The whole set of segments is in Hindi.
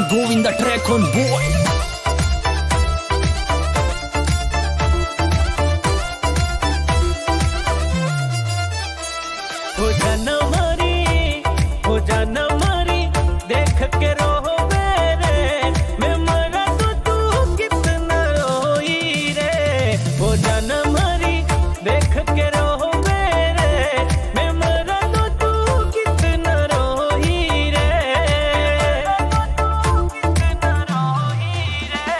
Govin the track on boy. हो जाना मारी देख के रोवे रे, मैं मरा तो तू कितना रोई रे। हो जाना मारी देख के रोवे रे, मैं मरा तो तू कितना रोई रे। कितना रोई रे।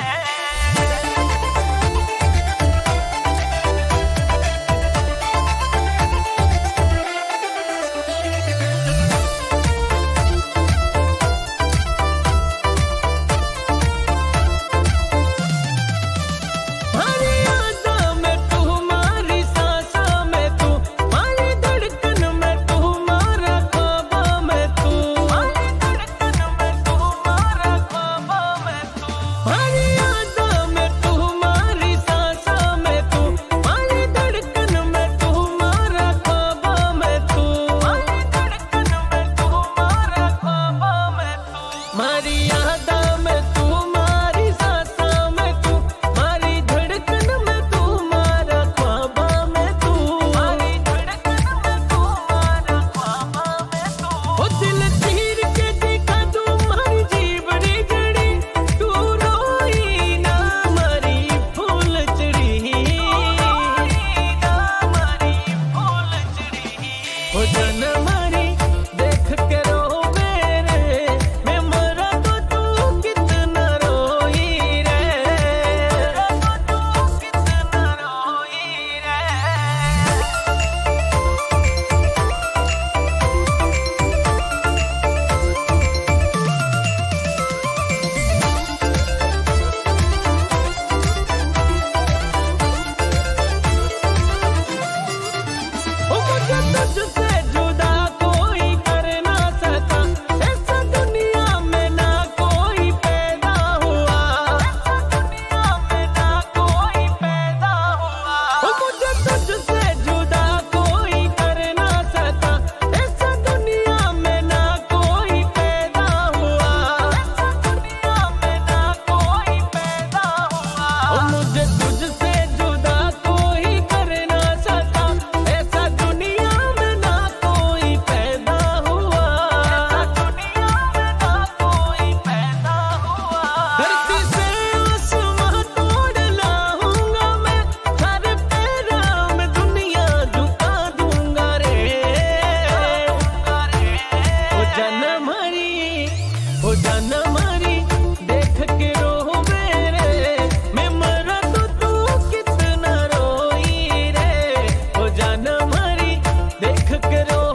हो जाना मारी देख के रोवे रे, मैं मरा तो तू कितना रोई रे। तू कितना रोई रे। तुझसे जुदा कोई कर ना सका, ऐसा दुनिया में ना कोई पैदा हुआ। ऐसा दुनिया में ना कोई पैदा हुआ। मुझे तुझसे जुदा कोई कर ना सका, ऐसा दुनिया में ना कोई पैदा हुआ। ऐसा दुनिया में ना कोई पैदा हुआ। मुझे तुझसे जुदा कोई कर ना सका, ऐसा दुनिया हो जाना मारी देख के रोवे रे, मैं मरा तो तू कितना रोई रे। हो जाना मारी देख के रो